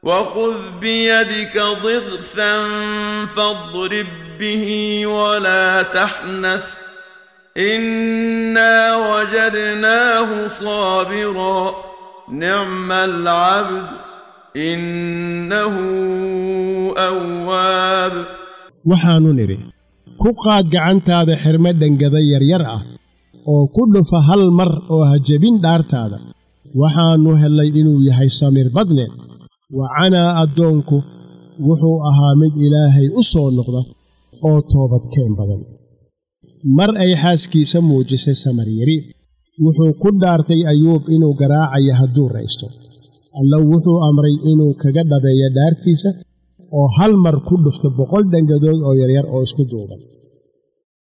وخذ بيدك ضغثا فاضرب به ولا تحنث إنا وجدناه صابرا نعم العبد إنه أواب waxaanu niri ku qaad gacantaada xirmad dhangada yaryar ah oo ku dhufa hal mar oo ha jabin dhaartaada waxaanu helay inuu yahay samir badne wacana adoonku wuxuu ahaa mid ilaahay u soo noqda oo toobad keen badan mar ay xaaskiisa muujisay samar yari wuxuu ku dhaartay ayuub inuu garaacayo hadduu raysto alla wuxuu amray inuu kaga dhabeeyo dhaartiisa oo hal mar ku dhufto 100 dhangadood oo yaryar oo isku duuban